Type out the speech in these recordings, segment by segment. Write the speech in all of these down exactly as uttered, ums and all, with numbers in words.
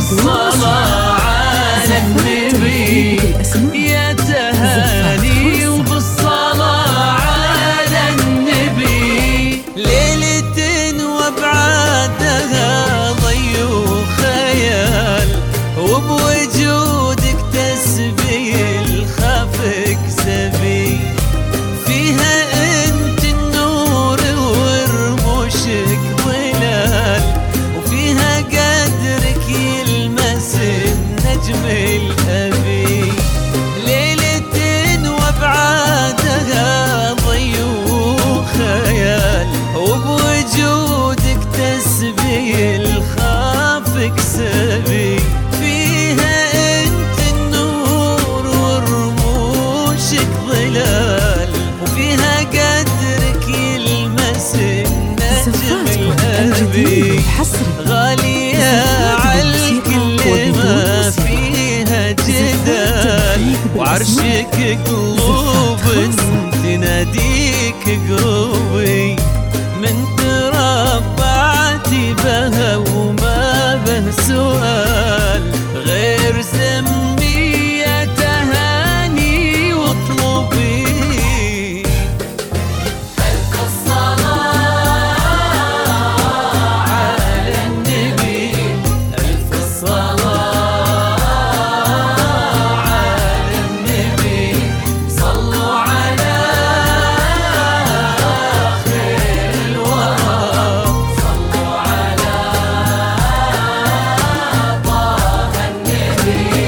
وبالصلاة على النبي يا تهاني وبالصلاة على النبي. ليلة وابعادها ضي وخيال وبوجودك تسبي الخافك سبي. فيها انت النور ورموشك ظلال وفيها قدرك يلمس النجم الأبي. ليلة وابعادها ضي وخيال وبوجودك تسبي الخافك سبي. فيها انت النور ورموشك ظلال وفيها قدرك يلمس النجم الأبي. غالية عالكل ما فيها جدال وعرشك قلوب تناديك قروبي. من تربعتي بها وما به سؤال غير سمي يا تهاني واطلبي. ألف الصلاة على النبي ألف الصلاة على النبي. صلوا على خير الورى صلوا على طه النبي.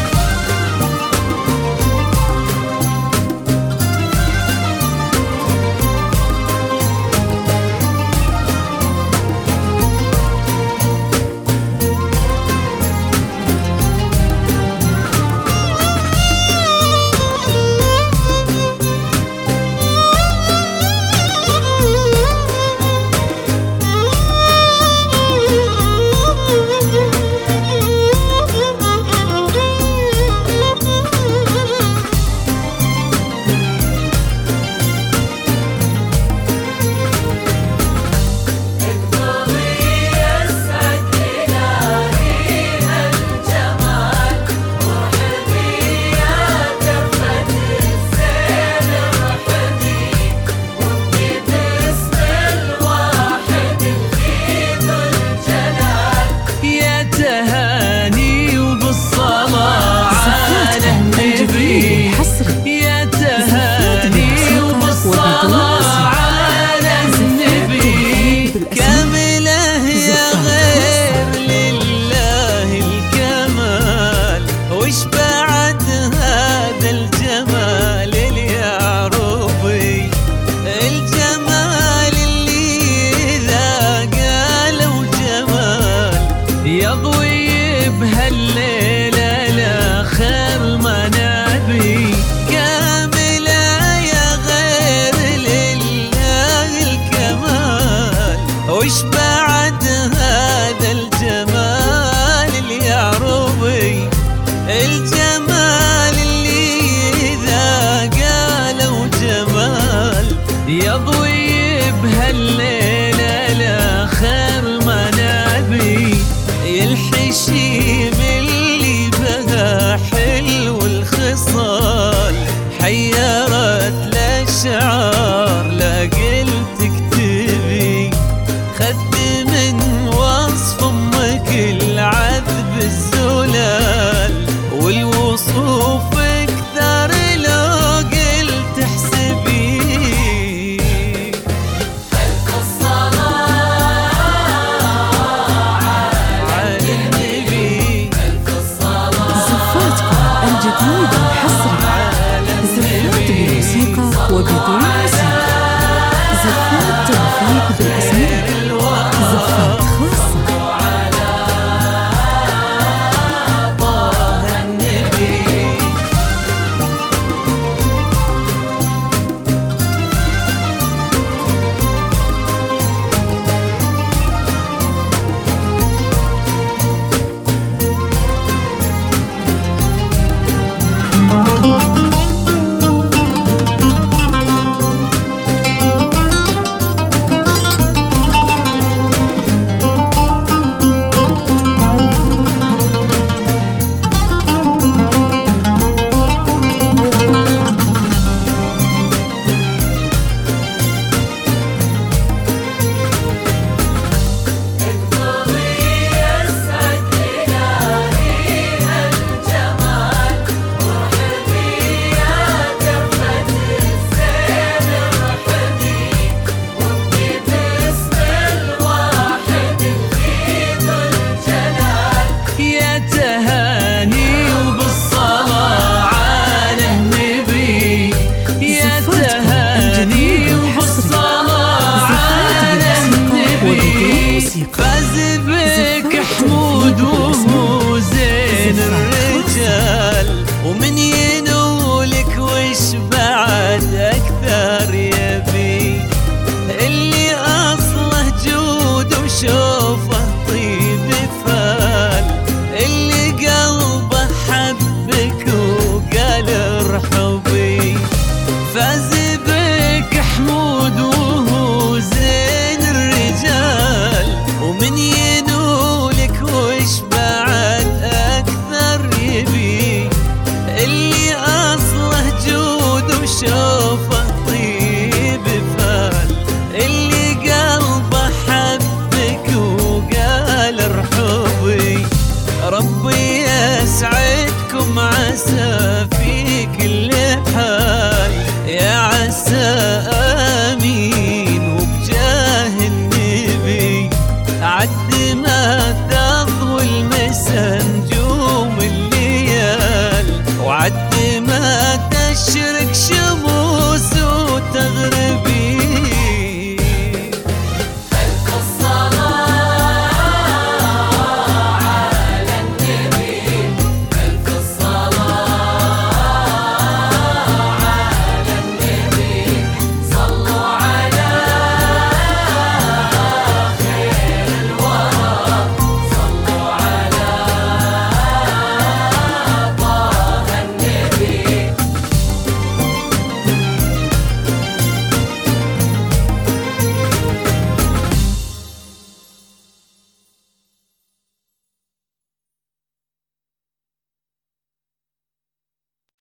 تهاني وبالصلاة على النبي يا تهاني وبالصلاة على النبي. كاملة يا غير لله الكمال وش بعد هذا الجمال اليعربي. الجمال اللي إذا قالوا جمال يضوي بهالليلة لآخر منابي. كاملة يا غير لله الكمال وش بعد هذا الجمال اليعربي. الجمال اللي إذا قالوا جمال يضوي بهالليلة